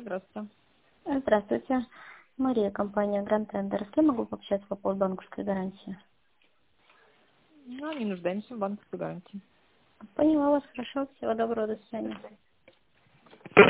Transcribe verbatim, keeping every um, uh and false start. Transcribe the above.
Здравствуйте. Здравствуйте. Мария, компания Grand Tender. С кем могу пообщаться по поводу банковской гарантии? Ну, не нуждаемся в банковской гарантии. Поняла вас хорошо. Всего доброго. До свидания.